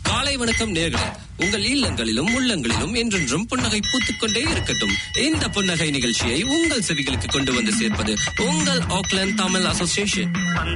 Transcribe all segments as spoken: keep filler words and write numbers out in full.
காலை வணக்கம் நேயர்களே. உங்கள் இல்லங்களிலும் உள்ளங்களிலும் என்றென்றும் புன்னகை பூத்துக்கொண்டே இருக்கட்டும். இந்த புன்னகை நிகழ்ச்சியை உங்கள் செவிகளுக்கு கொண்டு வந்து சேர்ப்பது உங்கள் ஆக்லாந்து தமிழ் அசோசியேஷன்.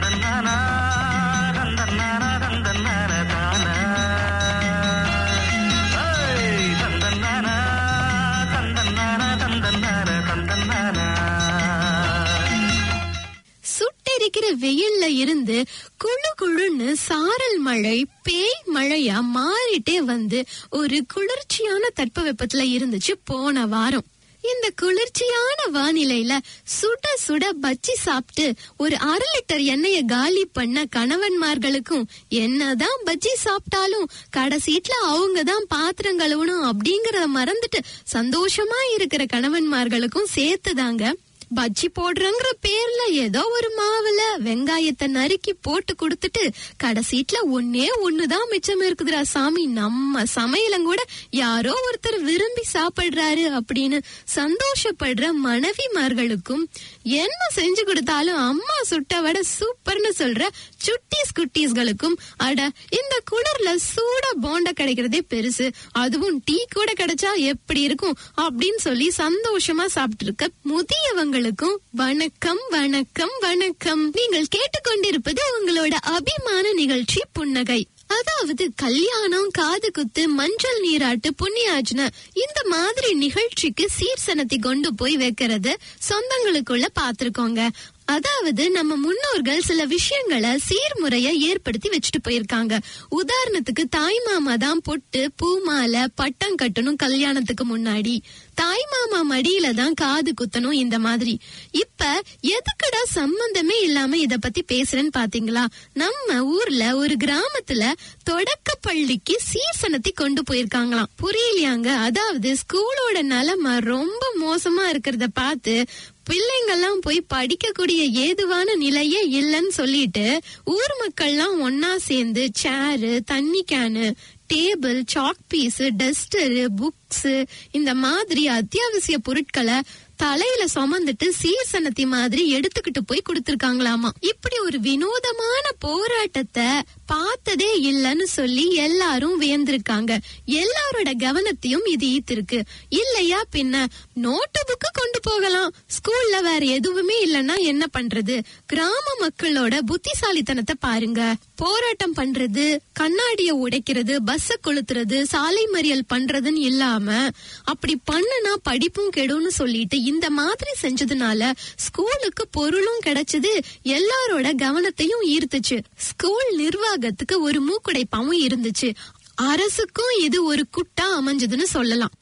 சுட்டெரிக்கிற வெயில்ல இருந்து குழு குழுன்னு சாரல் மழை பேய் மழையா மாறிட்டே வந்து ஒரு குளிர்ச்சியான தட்பவெப்பத்துல இருந்துச்சு போன வாரம். இந்த குளிர்ச்சியான வானிலையில சுட சுட பச்சி சாப்பிட்டு ஒரு அரை லிட்டர் எண்ணெய காலி பண்ண கணவன்மார்களுக்கும் என்னதான் பஜ்ஜி சாப்பிட்டாலும் கடைசீட்ல அவங்கதான் பாத்திரம் கழுவணும் அப்படிங்கறத மறந்துட்டு சந்தோஷமா இருக்கிற கணவன்மார்களுக்கும் சேர்த்துதாங்க பஜ்ஜி போடுறங்கிற பேர்ல ஏதோ ஒரு மாவுல வெங்காயத்தை நறுக்கி போட்டு குடுத்துட்டு கடைசீட்ல ஒன்னே ஒண்ணுதான் மிச்சம் இருக்குதுடா சாமி, நம்ம சமையலும் கூட யாரோ ஒருத்தர் விரும்பி சாப்பிடுறாரு அப்படின்னு சந்தோஷப்படுற மனைவிமார்களுக்கும் என்ன செஞ்சு கொடுத்தாலும் அம்மா சுட்ட விட சூப்பர்னு சொல்ற சுட்டீஸ் குட்டீஸ்களுக்கும் அட இந்த குளிர்ல சூட போண்டா கிடைக்கிறதே பெருசு, அதுவும் டீ கூட கிடைச்சா எப்படி இருக்கும் அப்படின்னு சொல்லி சந்தோஷமா சாப்பிட்டு இருக்க முதியவங்க வணக்கம் வணக்கம் வணக்கம். நீங்கள் கேட்டுக்கொண்டிருப்பது உங்களோட அபிமான நிகழ்ச்சி புன்னகை. அதாவது கல்யாணம், காது குத்து, மஞ்சள் நீராட்டு, புண்ணியாஜன இந்த மாதிரி நிகழ்ச்சிக்கு சீர்சனத்தை கொண்டு போய் வைக்கிறது சொந்தங்களுக்குள்ள பாத்திருக்கோங்க. அதாவது நம்ம முன்னோர்கள் சில விஷயங்களை சீர்முறைய ஏற்படுத்தி வச்சுட்டு போயிருக்காங்க. உதாரணத்துக்கு தாய் மாமா தான் பொட்டு பூ மாலை பட்டம் கட்டணும் கல்யாணத்துக்கு முன்னாடி, தாய் மாமா மடியில தான் காது குத்தணும் இந்த மாதிரி. இப்ப எதுக்குடா சம்பந்தமே இல்லாம இத பத்தி பேசுறேன்னு பாத்தீங்களா? நம்ம ஊர்ல ஒரு கிராமத்துல தொடக்க பள்ளிக்கு சீர்சனத்தை கொண்டு போயிருக்காங்களாம். புரியலையாங்க? அதாவது ஸ்கூலோட நிலைமை ரொம்ப மோசமா இருக்கிறத பார்த்து பிள்ளைங்கெல்லாம் போய் படிக்கக்கூடிய ஏதுவான நிலையே இல்லன்னு சொல்லிட்டு ஊர் மக்கள்லாம் ஒன்னா சேர்ந்து சேரு, தண்ணி can, table, chalk piece, duster, books இந்த மாதிரி அத்தியாவசிய பொருட்களை தலையில சுமந்துட்டு சீர்சனத்தி மாதிரி எடுத்துக்கிட்டு போய் கொடுத்திருக்காங்களாமா. இப்படி ஒரு வினோதமான போராட்டத்தை பார்த்ததே இல்லன்னு சொல்லி எல்லாரும் வியந்திருக்காங்க. எல்லாரோட கவனத்தையும் இது ஈர்த்திருக்கு இல்லையா? பின்ன நோட்டு புக்கு கொண்டு போகலாம், ஸ்கூல்ல வேற எதுவுமே இல்லன்னா என்ன பண்றது? கிராம மக்களோட புத்திசாலித்தனத்தை பாருங்க. போராட்டம் பண்றது, கண்ணாடிய உடைக்கிறது, பஸ்ஸ கொளுத்துறது, சாலை மறியல் பண்றதுன்னு இல்லாம அப்படி பண்ணுனா படிப்பும் கெடும்னு சொல்லிட்டு இந்த மாதிரி செஞ்சதுனால ஸ்கூலுக்கு பொருளும் கிடைச்சது, எல்லாரோட கவனத்தையும் ஈர்த்துச்சு. ஸ்கூல் நிர்வாகத்துக்கு ஒரு மூக்குடைப்பாவும் இருந்துச்சு. அரசுக்கும் இது ஒரு குட்டா அமைஞ்சதுன்னு சொல்லலாம்.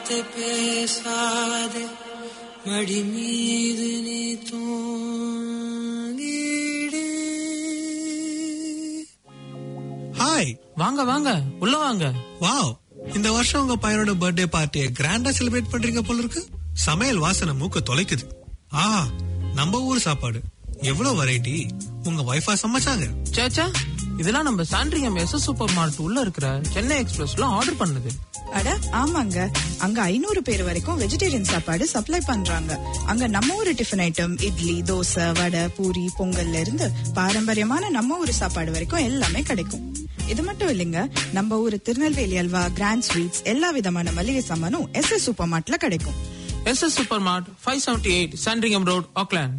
வார்த்தை பேசாதே மடி மீது நீ தூங்கிடு. ஹாய், வாங்க வாங்க உள்ள வாங்க. வாவ், இந்த வருஷம் உங்க பையனோட பர்த்டே பார்ட்டியை கிராண்டா செலிப்ரேட் பண்றீங்க போல இருக்கு. சமையல் வாசனை மூக்க தொலைக்குது. ஆ, நம்ம ஊர் சாப்பாடு, எவ்வளவு வெரைட்டி. உங்க வைஃபா சமைச்சாங்க? சேச்சா, இதெல்லாம் நம்ம Sandringham S S super mart உள்ள இருக்கிற சென்னை எக்ஸ்பிரஸ்ல ஆர்டர் பண்ணது. அட ஆமாங்க, அங்க ஐநூறு பேர் வரைக்கும் வெஜிடேரியன் சாப்பாடு சப்ளை பண்றாங்க. அங்க நம்ம ஊரு டிஃபன் ஐட்டம், இட்லி, தோசை, வடை, பூரி, பொங்கல்ல இருந்து பாரம்பரியமான நம்ம ஊரு சாப்பாடு வரைக்கும் எல்லாமே கிடைக்கும். இது மட்டும் இல்லைங்க, நம்ம ஊரு திருநெல்வேலி அல்வா, கிராண்ட் ஸ்வீட்ஸ், எல்லா விதமான மளிகை சாமானும் எஸ் எஸ் சூப்பர் மார்ட்ல கிடைக்கும். S S super mart, five seventy eight Sandringham road, Auckland.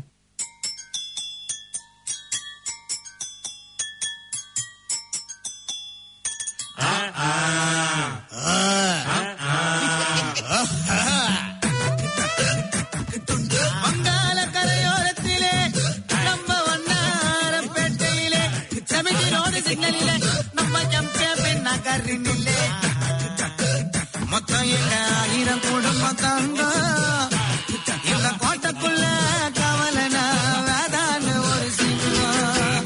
வங்காள கரையோரத்திலே நம்ம வண்ணாரப்பேட்டையிலே செமிட்டி ரோடு சிக்னலிலே நம்ம ஜம்பியன் நகரினிலே மொத்தம் எங்க ஆயிரம் குடும்பம் தாங்க. இந்த கோட்டைக்குள்ள கவலனா வேதான ஒரு சிங்கம்.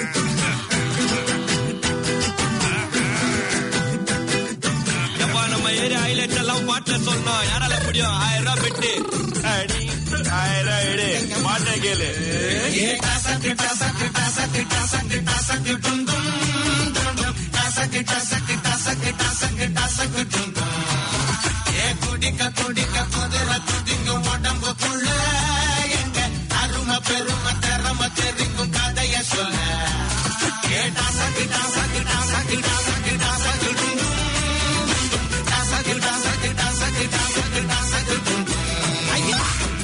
எப்பா நம்ம ஏரியா ஹைலைட்ஸ் எல்லாம் பாட்டுல சொன்னோம். யாரால முடியும்? ஆயிரம் ரூபாய் பெட்டு அடி, ஆயிரம் எடு, பாட்டை கேளு. சக்கு சக்கு சக்கு சக்கு சக்கு துண்டும் சக்கு சக்கு சக்கு சக்கு சக்கு துண்டும். ஏ குடிக்க குடிக்க குதிர துதிங்க உடம்புக்குள்ள எங்க அருமை பெருமை திறமை தெரிக்கும் கதைய சொல்ல. ஏட்டா சக்கு சக்கு சக்கு சக்கு சக்கு துண்டும் சக்கு சக்கு சக்கு சக்கு சக்கு துண்டும். ஐயா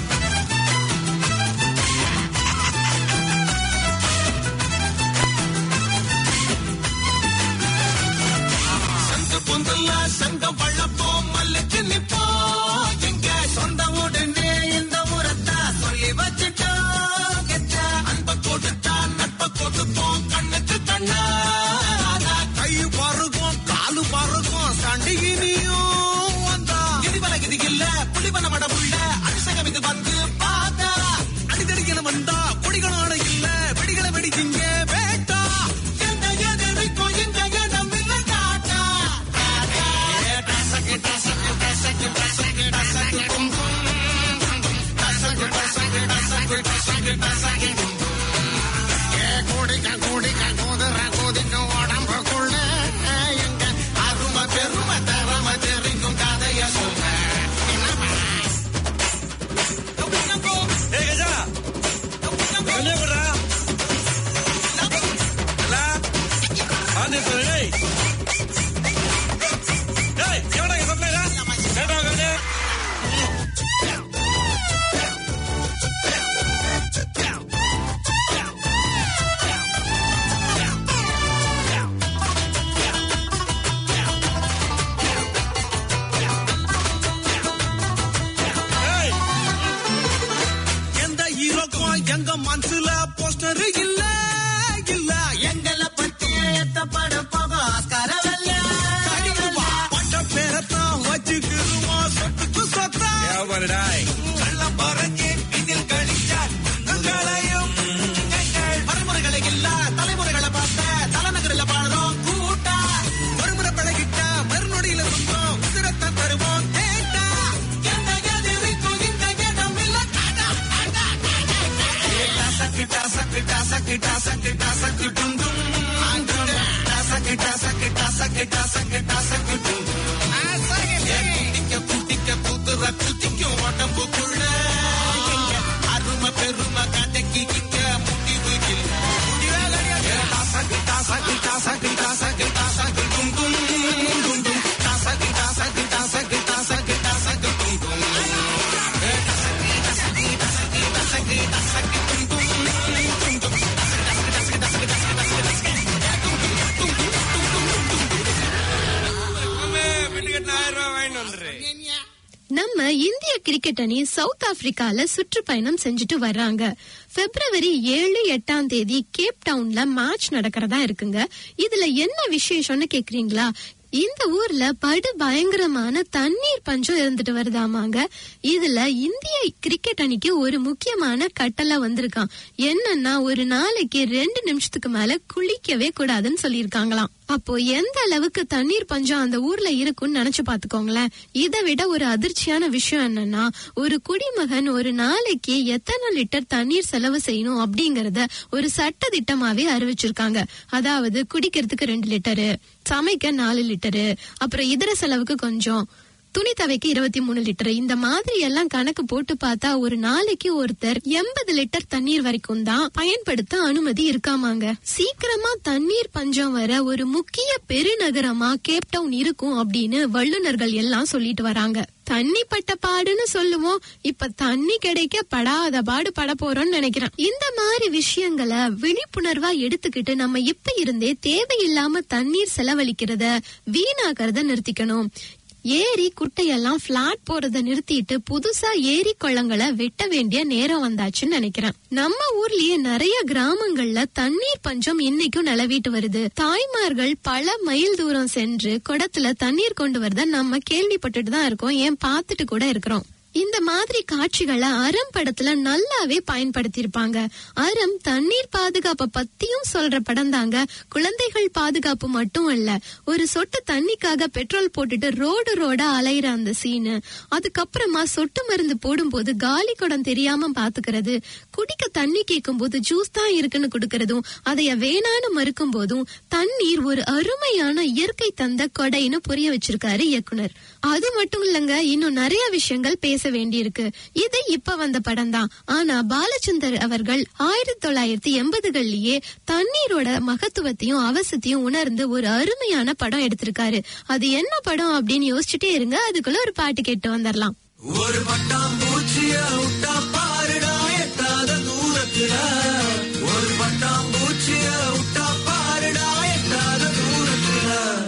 பொந்தல்ல சங்கம் வள்ளப்போம் மல்லுக்கு நிப்போம். எங்க சொந்த உடனே இந்த முறத்தா சொல்லி வச்சுட்டோம். கெட்ட அன்ப கொடுத்தா நட்ப கொடுப்போம். கண்ணுக்கு கண்ணா கை பருகும் காலு பருகும் சண்டிகினியும் வந்தா கிதிவல கிதி இல்ல புலிவன மட புள்ள அரிசகம் இது வந்து பார்த்தா அடிதடிக்கல வந்தா கொடிகளோட இல்ல வெடிகளை வெடிச்சிங்க வேட்டா. எந்த எதிர்க்கோ இந்த இடம் இல்ல காட்டா. குடிக்க குடிக்க குதிர குதிக்க உடம்புக்குள்ள எங்க அருமை பெருமை தரமை தெரிக்கும் கதைய சொல்ல. எங்க மனசுல போஸ்டர் இல்ல இல்ல எங்களை பத்தி எத்தப்பட போக ஆஸ்காரவல்ல பட்ட பேரத்தான் வச்சுக்கிருவோம் சொத்துக்கு சொத்தா வெள்ளம் பறக்கி இதில் கழிச்சார் களையும் பரமுறைகளை இல்ல தலைமுறைகளை பார்த்த தலைநகரில் பாடுறோம் கூட்டா ஒருமுறை பழகிட்ட மறுநொடியில சுத்தம் உதிரத்தை தருவோம் கேட்டா. எந்த எதிரிக்கும் இந்த இடம் இல்ல காடா. சக்கிட்டா சக்கிட்டா சக்கிட்டா சக்கிட்டா சக்கிட்டும் சக்கிட்டா சக்கிட்டா சக்கிட்டா சக்கிட்டா சக்கிட்டும் குட்டிக்க குட்டிக்க புத்துற குத்திக்கும் உடம்புக்குள்ள அருமை பெருமை கதைக்கு இங்க முடிவு சக்கிட்டா சக்கிட்டா சக்கிட்டா சக்கிட்டா சக்கிட்டும் சக்கிட்டா சக்கிட்டா சக்கிட்டா சக்கிட்டா சக்கிட்டும் நம்ம இந்திய கிரிக்கெட் அணி சவுத் ஆப்பிரிக்கால சுற்றுப்பயணம் செஞ்சுட்டு வர்றாங்க. பிப்ரவரி ஏழு எட்டாம் தேதி கேப் டவுன்ல மேட்ச் நடக்கிறதா இருக்குங்க. இதுல என்ன விசேஷம்னு கேக்குறீங்களா? இந்த ஊர்ல படு பயங்கரமான தண்ணீர் பஞ்சம் இருந்துட்டு வருதாமாங்க. இதுல இந்திய கிரிக்கெட் அணிக்கு ஒரு முக்கியமான கட்டளை வந்திருக்கான். என்னன்னா ஒரு நாளைக்கு ரெண்டு நிமிஷத்துக்கு மேல குளிக்கவே கூடாதுன்னு சொல்லியிருக்காங்களாம். அப்போ எந்த அளவுக்கு தண்ணீர் பஞ்சம் அந்த ஊர்ல இருக்குன்னு நினைச்சு பாத்துக்கோங்களேன். இதை விட ஒரு அதிர்ச்சியான விஷயம் என்னன்னா ஒரு குடிமகன் ஒரு நாளைக்கு எத்தனை லிட்டர் தண்ணீர் செலவு செய்யணும் அப்படிங்கறத ஒரு சட்ட திட்டமாவே அறிவிச்சிருக்காங்க. அதாவது குடிக்கிறதுக்கு ரெண்டு லிட்டரு, சமைக்க நாலு லிட்டரு, அப்புறம் இதர செலவுக்கு கொஞ்சம், துணி துவைக்க இருபத்தி மூணு லிட்டர், இந்த மாதிரி எல்லாம் கணக்கு போட்டு பார்த்தா ஒரு நாளைக்கு ஒருத்தர் எண்பது லிட்டர் தண்ணீர் வரைக்கும் தான் பயன்படுத்த அனுமதி இருக்காமாங்க. சீக்கிரமா தண்ணீர் பஞ்சம் வர ஒரு முக்கிய பெருநகரமா கேப்டவுன் இருக்கும் அப்படின்னு வல்லுநர்கள் எல்லாம் சொல்லிட்டு வராங்க. தண்ணி பட்ட பாடுன்னு சொல்லுவோம், இப்ப தண்ணி கிடைக்க படாத பாடு பட போறோம்னு நினைக்கிறேன். இந்த மாதிரி விஷயங்களை விழிப்புணர்வா எடுத்துக்கிட்டு நம்ம இப்ப இருந்தே தேவையில்லாம தண்ணீர் செலவழிக்கிறத வீணாக்கிறத நிறுத்திக்கணும். ஏரி குட்டையெல்லாம் பிளாட் போறத நிறுத்திட்டு புதுசா ஏரி குளங்களை வெட்ட வேண்டிய நேரம் வந்தாச்சுன்னு நினைக்கிறேன். நம்ம ஊர்லயே நிறைய கிராமங்கள்ல தண்ணீர் பஞ்சம் இன்னைக்கும் நிலவிட்டு வருது. தாய்மார்கள் பல மைல் தூரம் சென்று குடத்துல தண்ணீர் கொண்டு வரத நம்ம கேள்விப்பட்டுட்டு தான் இருக்கோம், ஏன் பார்த்துட்டு கூட இருக்கிறோம். இந்த மாதிரி காட்சிகளை அறம் படத்துல நல்லாவே பயன்படுத்தி இருப்பாங்க. அறம் தண்ணீர் பாதுகாப்பை பத்தியும் சொல்ற படம் தாங்க. குழந்தைகள் பாதுகாப்பு மட்டும் இல்ல, ஒரு சொட்டு தண்ணிக்காக பெட்ரோல் போட்டுட்டு ரோடு ரோடா அலையிற அந்த சீனு, அதுக்கப்புறமா சொட்டு மருந்து போடும் போது காலி குடம் தெரியாம பாத்துக்கிறது, குடிக்க தண்ணி கேட்கும் போது ஜூஸ் தான் இருக்குன்னு குடுக்கறதும், அதைய வேணான்னு மறுக்கும் போதும் தண்ணீர் ஒரு அருமையான இயற்கை தந்த கொடைன்னு புரிய வச்சிருக்காரு இயக்குனர். அது மட்டும் இல்லங்க, இன்னும் நிறைய விஷயங்கள் பேச வேண்டியிருக்கு. இது இப்ப வந்த படம் தான். ஆனா பாலச்சந்தர் அவர்கள் ஆயிரத்தி தொள்ளாயிரத்தி எண்பதுகள்லயே தண்ணீரோட மகத்துவத்தையும் அவசியத்தையும் உணர்ந்து ஒரு அருமையான படம் எடுத்திருக்காரு. அது என்ன படம் அப்படின்னு யோசிச்சுட்டே இருங்க, அதுக்குள்ள ஒரு பாட்டு கேட்டு வந்துடலாம். ஒரு பட்டாம் பூச்சிய விட்டா பாருடா எட்டாத தூரத்துல, ஒரு பட்டாம் பூச்சிய விட்டா பாருடா எட்டாத தூரத்துல.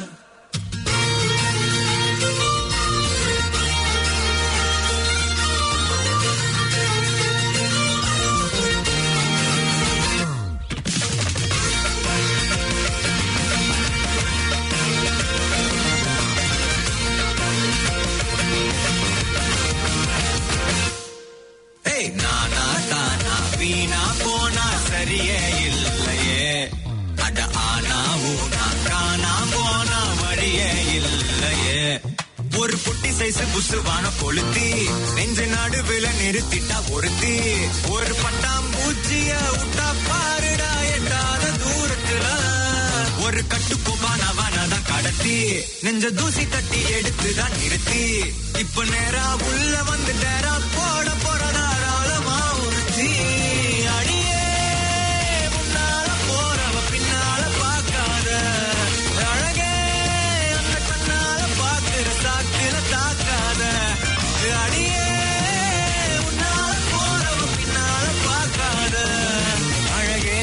நானா தானா வீணா போனா சரியே இல்லையே, அட ஆனா ஊனா காணா போனா வழியே இல்லையே. ஒரு புட்டி சைஸ் புசுவான கொளுத்தி நெஞ்சு நடுவில் நிறுத்திட்டா ஒருத்தி, ஒரு பட்டாம்பூச்சிய விட்டா பாருடா எட்டாத தூரத்துல, ஒரு கட்டுக்கோப்பானவனதான் கடத்தி நெஞ்ச தூசி தட்டி எடுத்துதான் நிறுத்தி, இப்ப நேரா உள்ள வந்து டேரா போட போறதாராளமா உறுத்தி. அடியே முன்னால போறவ பின்னால பாக்காத அழகே, அந்த கண்ணால பாக்குற சாக்குல தாக்காத. அடியே முன்னால போறவ பின்னால பாக்காத அழகே,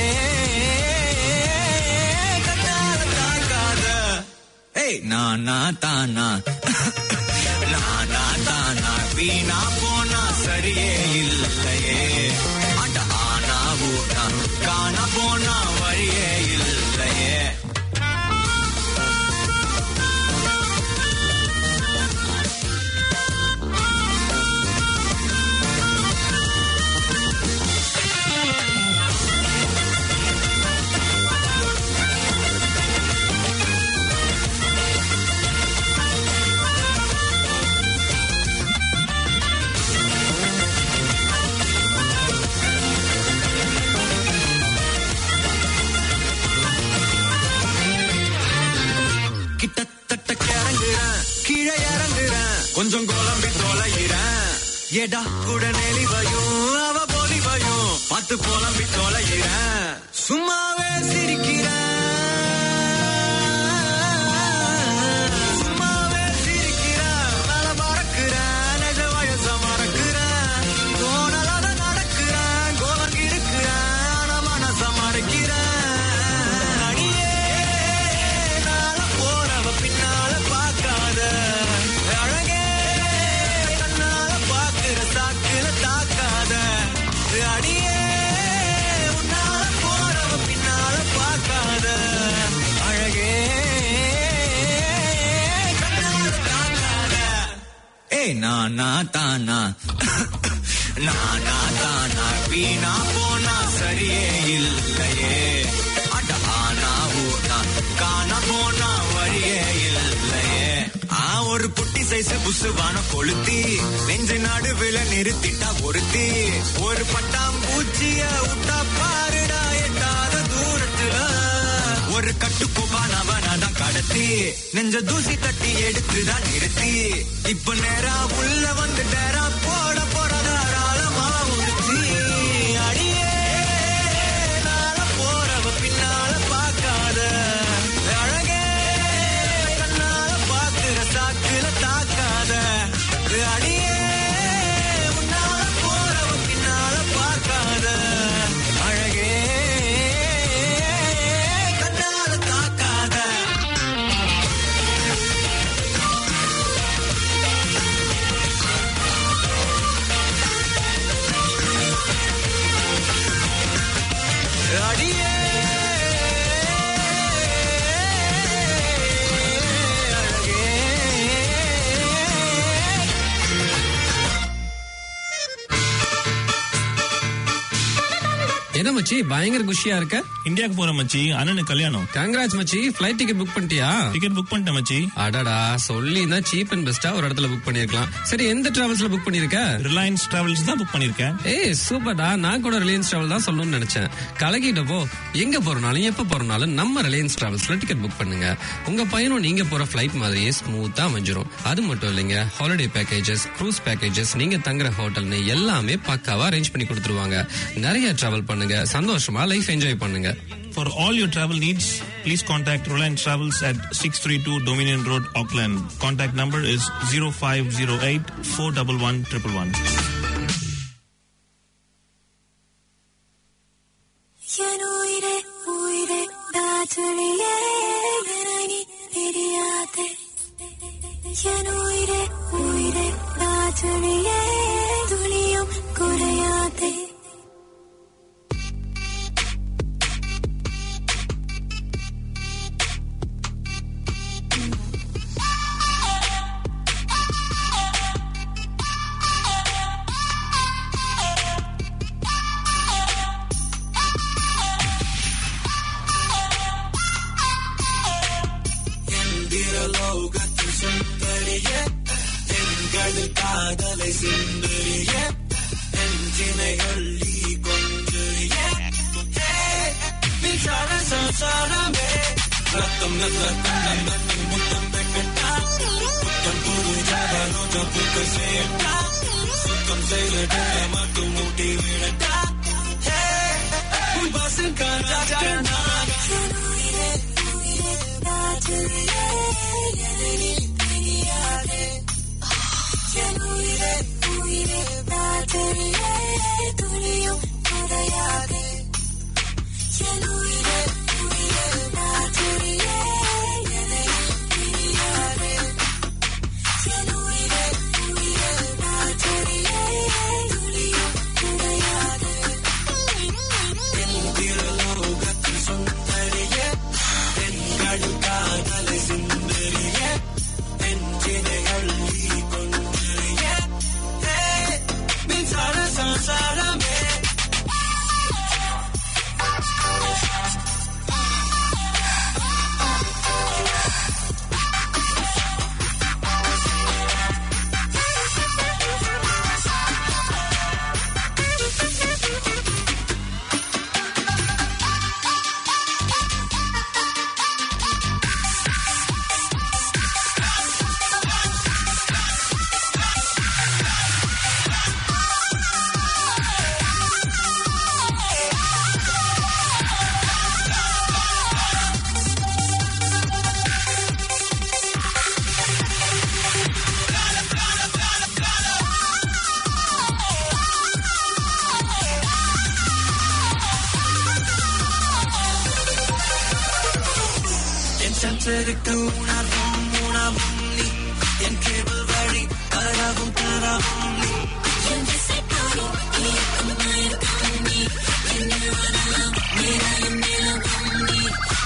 கண்ணால தாக்காத. ஏய் நானா தானா நானா தானா வீணா போனா சரியே இல்லையே, அட ஆனா ஊனா காண போனா வழியே இல்லையே. கிட்டத்தட்ட கிறங்குறேன் கீழே இறங்குறேன் கொஞ்சம் கோலம்பி தொலைகிறேன், எடா கூட நெளிவையும் அவ பொலிவையும் பார்த்து கோலம்பி தொலைகிறேன், சும்மாவே சிரிக்கிறேன் சும்மாவே சிரிக்கிறேன், மேல மறக்கிறேன் நெஜ வயச மறக்கிறேன், தோணலாத நடக்கிறேன் கோலம் இருக்கிறேன் ஆனா மனச மறைக்கிறேன். பின்னால பாக்காத அழகே, கண்ணால பாக்குற சாக்குல தாக்காத. அடியே உன்னால போறவ பின்னால பாக்காத. நானா தானா நானா தானா வீணா போனா சரியே இல்லையே அட ஆனா ஊனா காணா போனா வழியே இல்லையே ஆ ஒரு குட்டி சைஸ் புசுவான கொளுத்தி நெஞ்ச நடுவுல நிறுத்திட்டா ஒருத்தி ஒரு பட்டாம்பூச்சிய விட்டா பாருடா எட்டாத தூரத்துல ஒரு கட்டுக்கோப்பானவனாதான் கடத்தி நெஞ்ச தூசி தட்டி எடுத்துதான் நிறுத்தி இப்ப நேரா உள்ள வந்து நேரா போட போறதாராளமா உறுத்தி அடியே நாள போறவ பின்னால பார்க்காத அழகே கண்ணால பார்க்கிற சாக்குல தாக்காத அடியே முன்னால போறவ பின்னால பார்க்காத அழகே என்ன மச்சி பயங்கர குஷியா இருக்க? இந்தியாவுக்கு போற மச்சி, அண்ணனுக்கு கல்யாணம். கங்கராஜ் மச்சி. ஃளைட் டிக்கெட் புக் பண்ணிட்டியா? டிக்கெட் புக் பண்ணிட்டேன் மச்சி. அடடா, சொல்லினா சீப் அண்ட் பெஸ்டா ஒரு இடத்துல புக் பண்ணிருக்கலாம். சரி, எந்த டிராவல்ஸ்ல புக் பண்ணிருக்க? ரிலையன்ஸ் டிராவல்ஸ் தான் புக் பண்ணிருக்கேன். ஏய் சூப்பர்டா, நான் கூட ரிலையன்ஸ் டிராவல் தான் சொல்லணும்னு நினைச்சேன். கலகிட்டப்போ எங்க போறனாலும் எப்ப போறனாலும் நம்ம ரிலையன்ஸ் டிராவல்ஸ்ல டிக்கெட் புக் பண்ணுங்க. உங்க பயணம் நீங்க போற ஃளைட் மாதிரியே ஸ்மூத்தா அமைஞ்சிரும். அது மட்டும் இல்லைங்க, ஹாலிடே பேக்கேஜஸ், க்ரூஸ் பேக்கேஜஸ், நீங்க தங்குற ஹோட்டல்னு எல்லாமே பக்காவா அரேஞ்ச் பண்ணி கொடுத்துருவாங்க. நிறைய டிராவல் பண்ணுங்க, சந்தோஷமா லைஃப் என்ஜாய் பண்ணுங்க. For all your travel needs, please contact Reliance Travels at six thirty-two Dominion Road, Auckland. Contact number is zero five zero eight four one one one one one.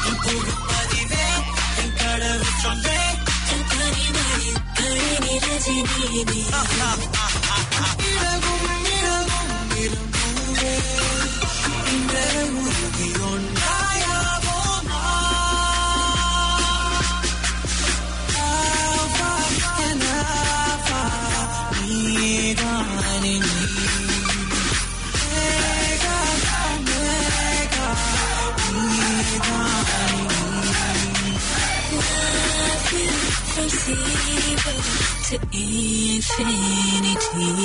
Energy To infinity.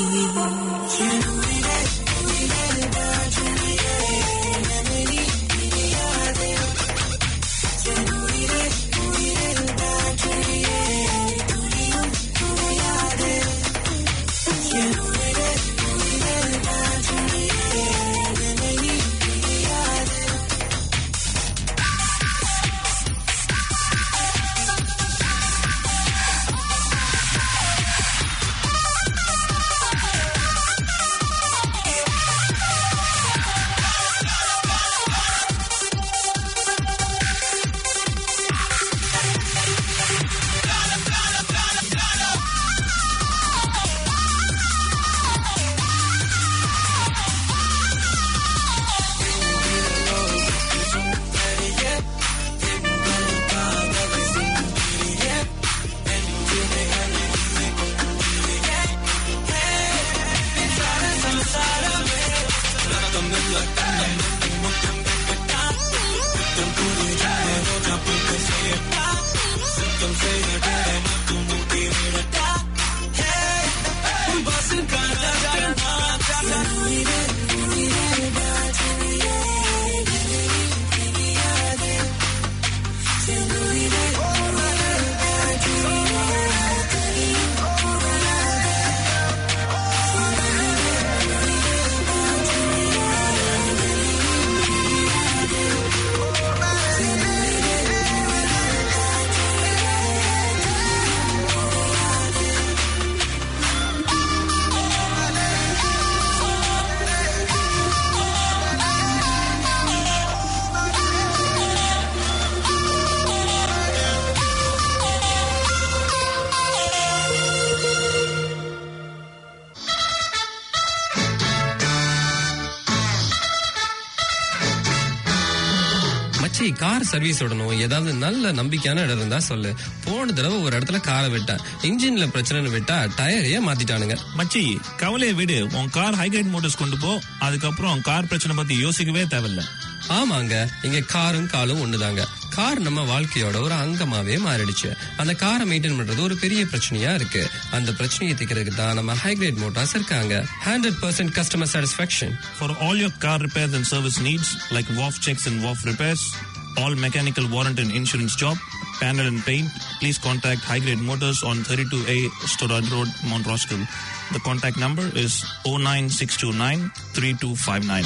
Car service விடணும், ஏதாவது நல்ல நம்பிக்கையான இடம் இருந்தா சொல்லு. போன தடவை ஒரு இடத்துல காரை விட்டேன், இன்ஜின்ல பிரச்சனை விட்டா டயரையே மாத்திட்டானுங்க. மச்சி கவலையை விடு, உன் கார் ஹைகிரேட் மோட்டர்ஸ் கொண்டு போ. அதுக்கப்புறம் கார் பிரச்சனை பத்தி யோசிக்கவே தேவையில்ல. ஆமாங்க, இங்க காரும் காலும் ஒண்ணுதாங்க. கார் நம்ம வாழ்க்கையோட ஒரு அங்கமாவே மாறிடுச்சு. அந்த காரை மெயின்டைன் பண்றது ஒரு பெரிய பிரச்சனையா இருக்கு. அந்த பிரச்சனையை தீர்க்கிறதுக்கு தான் நம்ம ஹைகிரேட் மோட்டார்ஸ் இருக்காங்க. Hundred percent customer satisfaction for all your car repairs and service needs like wharf sex and wharf repairs, all mechanical warrant and insurance job, panel and paint. Please contact High Grade Motors on thirty-two A Stoddard Road, Mount Roskill. The contact number is oh nine six two nine three two five nine.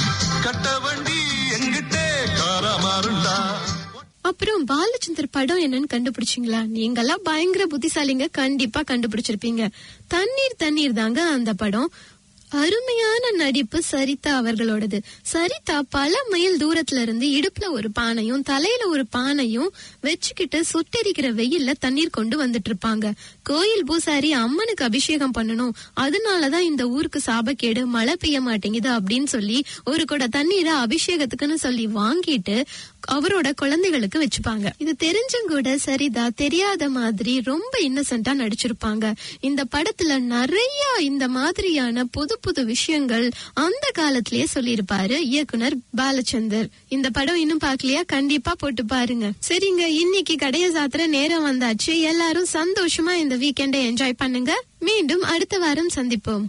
அப்புறம் பாலச்சந்தர் படம் என்னன்னு கண்டுபிடிச்சிங்களா? நீங்கெல்லாம் பயங்கர புத்திசாலிங்க, கண்டிப்பா கண்டுபிடிச்சிருப்பீங்க. தண்ணீர் தண்ணீர் தாங்க அந்த படம். அருமையான நடிப்பு சரிதா அவர்களோடது. சரிதா பல மைல் தூரத்துல இருந்து இடுப்புல ஒரு பானையும் தலையில ஒரு பானையும் வச்சுக்கிட்டு சுட்டெரிக்கிற வெயில்ல தண்ணீர் கொண்டு வந்துட்டு இருப்பாங்க. கோயில் பூசாரி அம்மனுக்கு அபிஷேகம் பண்ணணும், அதனாலதான் இந்த ஊருக்கு சாபக்கேடு, மழை பெய்ய மாட்டேங்குது அப்படின்னு சொல்லி ஒரு கூட தண்ணீரை அபிஷேகத்துக்குன்னு சொல்லி வாங்கிட்டு அவரோட குழந்தைகளுக்கு வச்சுப்பாங்க. இது தெரிஞ்சும் கூட சரிதா தெரியாத மாதிரி ரொம்ப இன்னசென்ட்டா நடிச்சிருப்பாங்க. இந்த படத்துல நிறைய இந்த மாதிரியான புது புது விஷயங்கள் அந்த காலத்திலேயே சொல்லியிருப்பாரு இயக்குனர் பாலச்சந்தர். இந்த படம் இன்னும் பாக்கலையா? கண்டிப்பா போட்டு பாருங்க. சரிங்க, இன்னைக்கு கடைய சாத்திர நேரம் வந்தாச்சு. எல்லாரும் சந்தோஷமா இந்த வீக்கெண்டை என்ஜாய் பண்ணுங்க. மீண்டும் அடுத்த வாரம் சந்திப்போம்.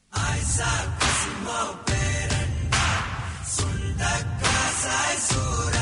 Sura